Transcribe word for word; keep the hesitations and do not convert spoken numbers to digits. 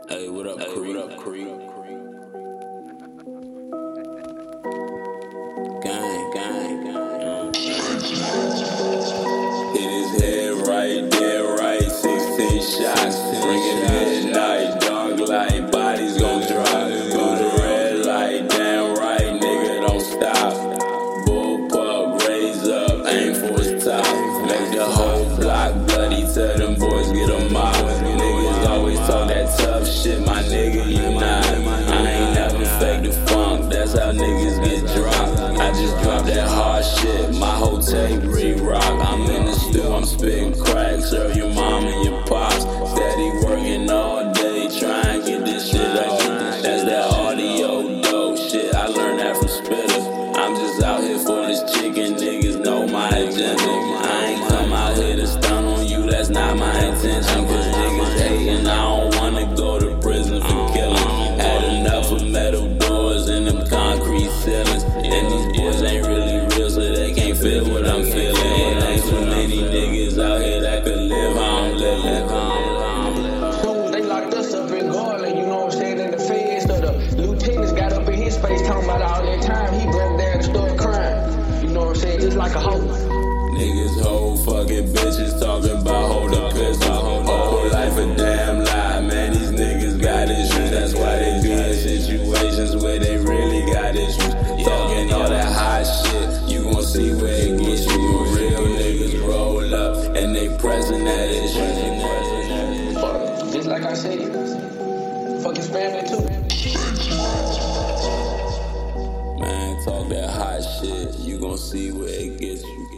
Hey, what up, hey, Creek? What up, Creek? Gang, gang, gang. Hit his head right there, right. sixteen shots. Bring it midnight, dark light. Bodies gon' drop. Through the red light, damn right, nigga, don't stop. Bull pup, raise up, aim for his top. Make the whole block bloody. Tell them boys get them out. Niggas always talk that tough shit, my nigga, you not. I ain't never fake the funk, that's how niggas get dropped. I just dropped that hard shit, my whole tape re-rock. I'm in the stew, I'm spitting crack, serve your mom and your pops. Steady working all day, trying to get this shit on. That's that audio dope shit, I learned that from spitters. I'm just out here for this chicken, niggas know my agenda. I ain't come out here to stun on you, that's not my intention. Cause niggas hating, I don't wanna go to prison for killing. Had enough of metal doors and them concrete ceilings. And these boys ain't really real, so they can't feel what I'm feeling. And ain't too many niggas out here that could live how I'm living. Soon they locked us up in Garland, you know what I'm saying, in the feds. So the lieutenants got up in his face talking about all that time he broke down and started crying. You know what I'm saying, just like a hoe. Niggas whole fucking bitches talking about hold a pistol. Whole life a damn lie, man, these niggas got issues. That's why they be in situations where they really got issues. Talking all that hot shit, you gon' see where it gets you. Real niggas roll up and they pressing that issue. Fuck, just like I said, fuck his family too. Man, talk that hot shit, you gon' see where it gets you.